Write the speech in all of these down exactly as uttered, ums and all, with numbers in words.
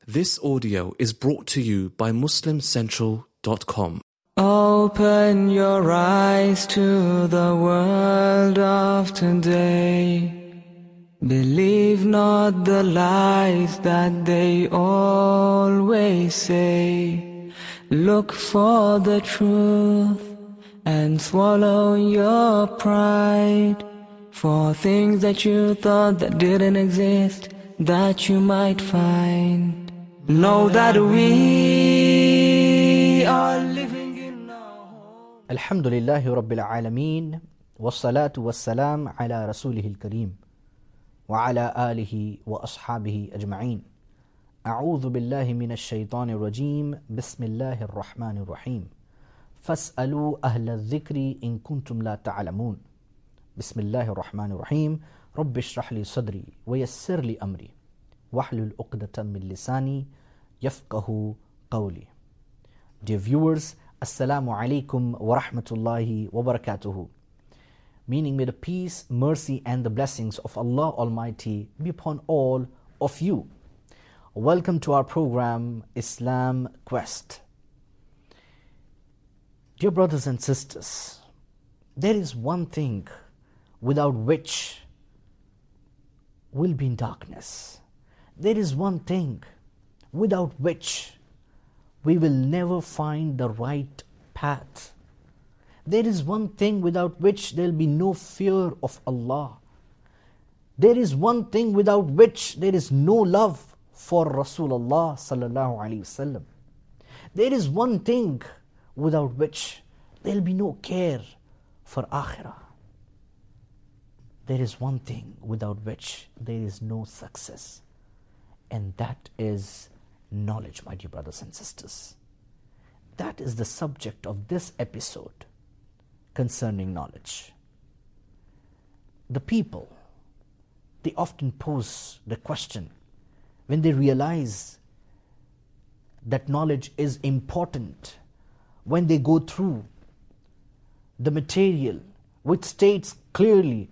This audio is brought to you by Muslim Central dot com. Open your eyes to the world of today. Believe not the lies that they always say. Look for the truth and swallow your pride. For things that you thought that didn't exist, that you might find. Know that we are living in our home. Alhamdulillahi Rabbil Alameen. Wassalatu wassalam ala Rasulihil Kareem. Wa ala alihi wa ashabihi ajma'een. A'udhu billahi minash shaitanir rajeem. Bismillahir rahmanir rahim. Fas'alu ahla dhikri in kuntum la ta'alamoon. Bismillahir rahmanir rahim. Rabbi shrah li sadri wa yassir li amri. Wahlul uqdatan min lisani yafqahu qawli. Dear viewers, Assalamu alaikum wa rahmatullahi wa barakatuhu. Meaning, may the peace, mercy and the blessings of Allah Almighty be upon all of you. Welcome to our program Islam Quest. Dear brothers and sisters, there is one thing without which we'll be in darkness. There is one thing without which we will never find the right path. There is one thing without which there will be no fear of Allah. There is one thing without which there is no love for Rasulullah sallallahu alaihi wasallam. There is one thing without which there will be no care for Akhirah. There is one thing without which there is no success. And that is knowledge, my dear brothers and sisters. That is the subject of this episode concerning knowledge. The people, they often pose the question when they realize that knowledge is important, when they go through the material which states clearly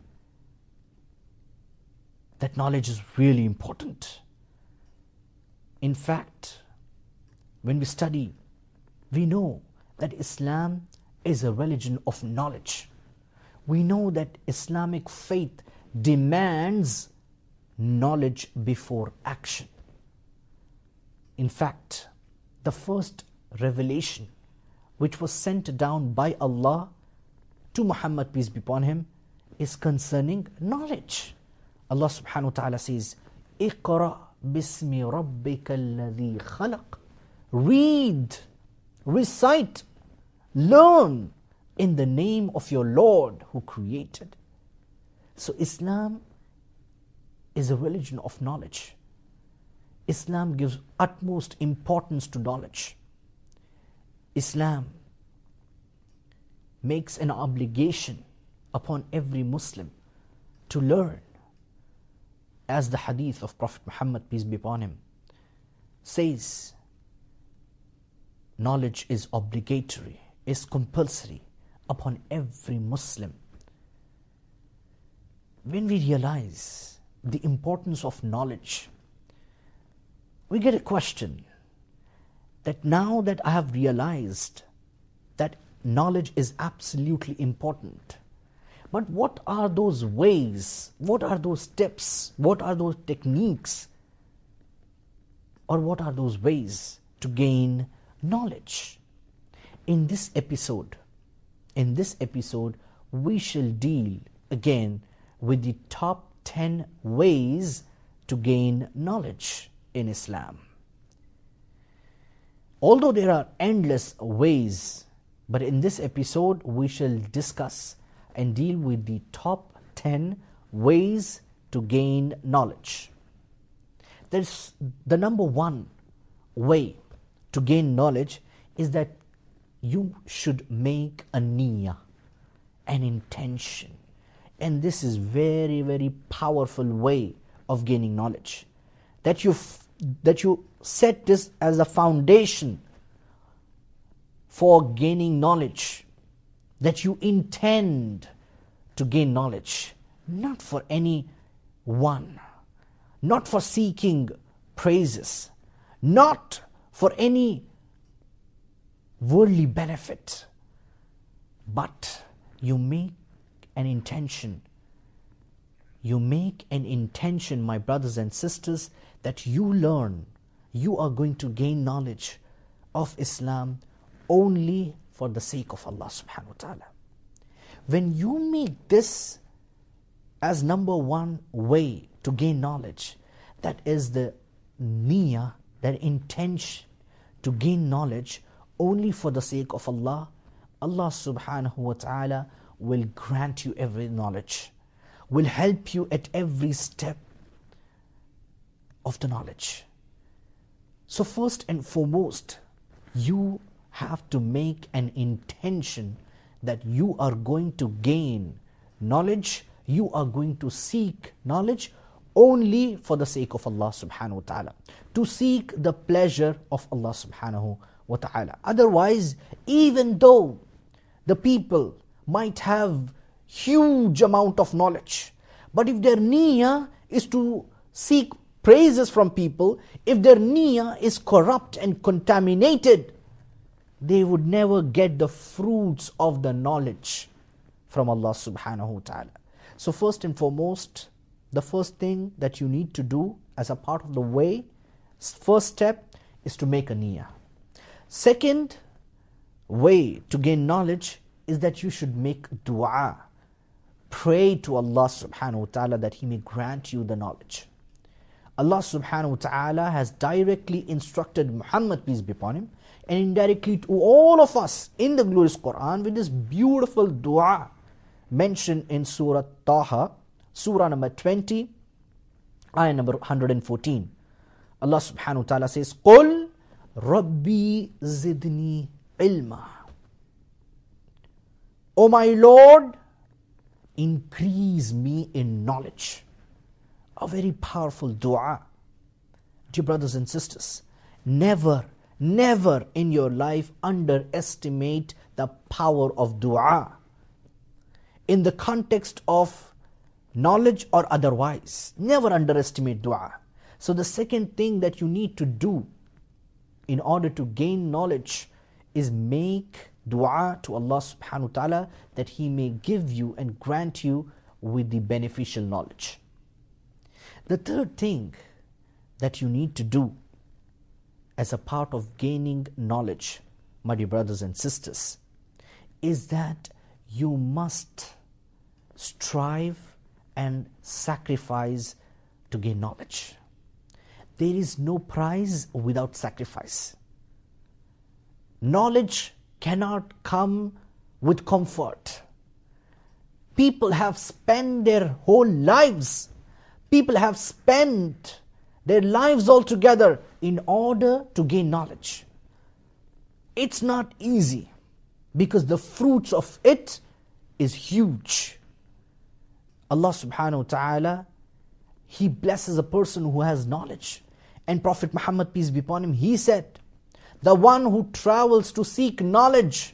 that knowledge is really important. In fact, when we study, we know that Islam is a religion of knowledge. We know that Islamic faith demands knowledge before action. In fact, the first revelation which was sent down by Allah to Muhammad, peace be upon him, is concerning knowledge. Allah subhanahu wa ta'ala says, Iqra bismi rabbika alladhi khalaq. Read, recite, learn in the name of your Lord who created. So Islam is a religion of knowledge. Islam gives utmost importance to knowledge. Islam makes an obligation upon every Muslim to learn. As the hadith of Prophet Muhammad, peace be upon him, says, knowledge is obligatory, is compulsory upon every Muslim. When we realize the importance of knowledge, we get a question that now that I have realized that knowledge is absolutely important, but what are those ways, what are those steps, what are those techniques, or what are those ways to gain knowledge? In this episode, in this episode, we shall deal again with the top ten ways to gain knowledge in Islam. Although there are endless ways, but in this episode we shall discuss and deal with the top ten ways to gain knowledge. There's the number one way to gain knowledge is that you should make a niyyah, an intention. And this is very, very powerful way of gaining knowledge. That you f- that you set this as a foundation for gaining knowledge. That you intend to gain knowledge, not for any one, not for seeking praises, not for any worldly benefit, but you make an intention. You make an intention, my brothers and sisters, that you learn, you are going to gain knowledge of Islam only for the sake of Allah subhanahu wa ta'ala. When you make this as number one way to gain knowledge, that is the niyyah, that intention to gain knowledge only for the sake of Allah, Allah subhanahu wa ta'ala will grant you every knowledge, will help you at every step of the knowledge. So first and foremost, you have to make an intention that you are going to gain knowledge, you are going to seek knowledge only for the sake of Allah subhanahu wa ta'ala, to seek the pleasure of Allah subhanahu wa ta'ala. Otherwise, even though the people might have huge amount of knowledge, but if their niyyah is to seek praises from people, if their niyyah is corrupt and contaminated, they would never get the fruits of the knowledge from Allah subhanahu wa ta'ala. So first and foremost, the first thing that you need to do as a part of the way, first step is to make a niyyah. Second way to gain knowledge is that you should make dua. Pray to Allah subhanahu wa ta'ala that He may grant you the knowledge. Allah subhanahu wa ta'ala has directly instructed Muhammad, peace be upon him, and indirectly to all of us in the glorious Quran with this beautiful dua mentioned in Surah Taha, Surah number twenty, ayah number one hundred fourteen. Allah subhanahu wa ta'ala says, قُلْ رَبِّي زِدْنِي عِلْمًا. O my Lord, increase me in knowledge. A very powerful dua. Dear brothers and sisters, never, never in your life underestimate the power of dua. In the context of knowledge or otherwise, never underestimate dua. So the second thing that you need to do in order to gain knowledge is make dua to Allah subhanahu wa ta'ala that He may give you and grant you with the beneficial knowledge. The third thing that you need to do as a part of gaining knowledge, my dear brothers and sisters, is that you must strive and sacrifice to gain knowledge. There is no prize without sacrifice. Knowledge cannot come with comfort. People have spent their whole lives, people have spent their lives altogether in order to gain knowledge. It's not easy because the fruits of it is huge. Allah subhanahu wa ta'ala, He blesses a person who has knowledge. And Prophet Muhammad, peace be upon him, he said, the one who travels to seek knowledge,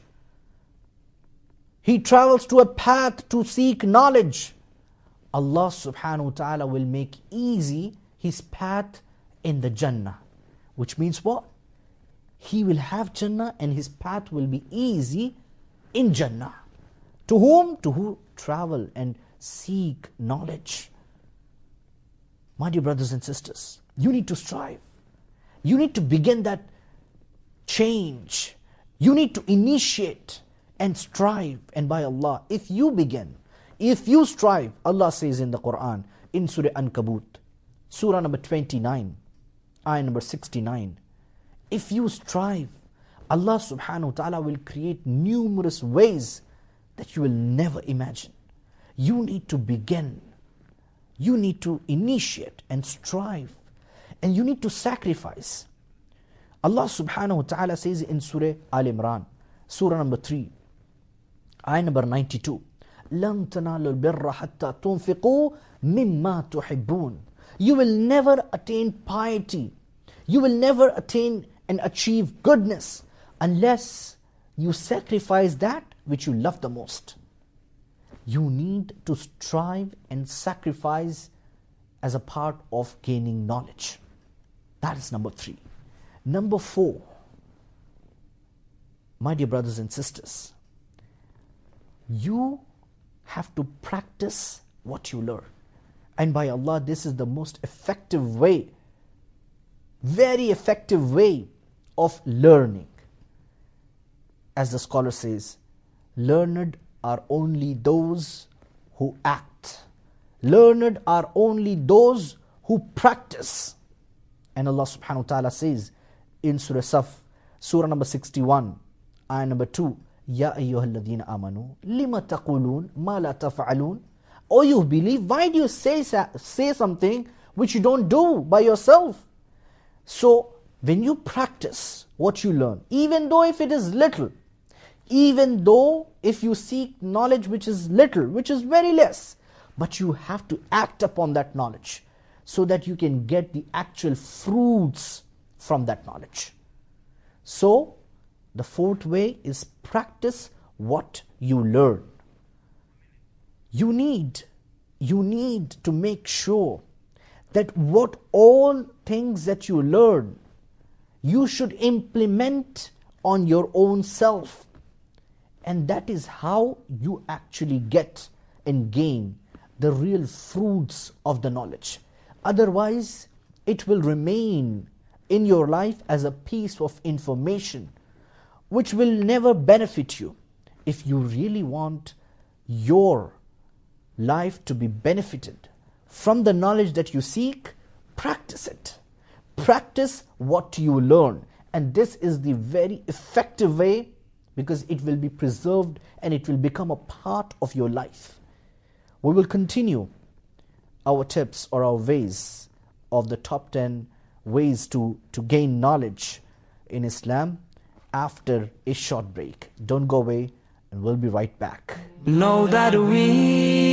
he travels to a path to seek knowledge, Allah subhanahu wa ta'ala will make easy his path in the Jannah. Which means what? He will have Jannah and his path will be easy in Jannah. To whom? To who travel and seek knowledge. My dear brothers and sisters, you need to strive. You need to begin that change. You need to initiate and strive. And by Allah, if you begin, if you strive, Allah says in the Quran, in Surah Ankabut, Surah number twenty-nine, ayah number sixty-nine, if you strive, Allah subhanahu wa ta'ala will create numerous ways that you will never imagine. You need to begin. You need to initiate and strive. And you need to sacrifice. Allah subhanahu wa ta'ala says in Surah Al-Imran, Surah number three, ayah number ninety-two, لَن تَنَالُوا الْبِرَّ حَتَّى تُنْفِقُوا مِمَّا تُحِبُّونَ. You will never attain piety. You will never attain and achieve goodness unless you sacrifice that which you love the most. You need to strive and sacrifice as a part of gaining knowledge. That is number three. Number four, my dear brothers and sisters, you have to practice what you learn. And by Allah, this is the most effective way, very effective way of learning. As the scholar says, learned are only those who act. Learned are only those who practice. And Allah subhanahu wa ta'ala says in Surah Saf, Surah number sixty-one, ayah number two, Ya ayyuhalladhina amanu, lima taqulun ma la taf'alun. Oh, you believe, why do you say, say something which you don't do by yourself? So, when you practice what you learn, even though if it is little, even though if you seek knowledge which is little, which is very less, but you have to act upon that knowledge so that you can get the actual fruits from that knowledge. So, the fourth way is practice what you learn. You need, you need to make sure that what all things that you learn, you should implement on your own self. And that is how you actually get and gain the real fruits of the knowledge. Otherwise, it will remain in your life as a piece of information which will never benefit you. If you really want your life to be benefited from the knowledge that you seek, practice it. Practice what you learn. And this is the very effective way, because it will be preserved and it will become a part of your life. We will continue our tips or our ways of the top ten ways to, to gain knowledge in Islam after a short break. Don't go away, and we'll be right back. Know that we